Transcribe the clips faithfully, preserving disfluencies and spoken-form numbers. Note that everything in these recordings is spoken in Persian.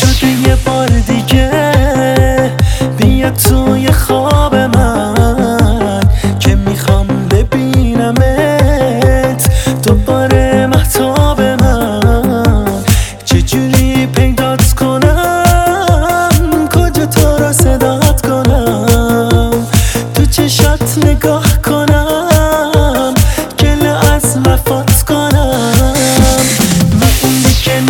شده یه بار دیگه بیا توی خواب من که میخوام ببینمت دوباره مهتاب من. چجوری پیدات کنم، کجا تو رو صدات کنم، تو چشات نگاه کنم، گله از وفات کنم. من اون دیگه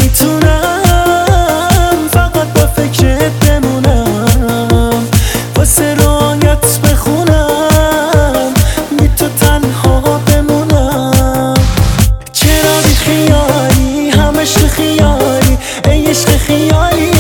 نمیتونم فقط با فکرت بمونم، واسه رویات بخونم، بی تو تنها بمونم. چرا بی خیالی، همش خیالی، ای عشق خیالی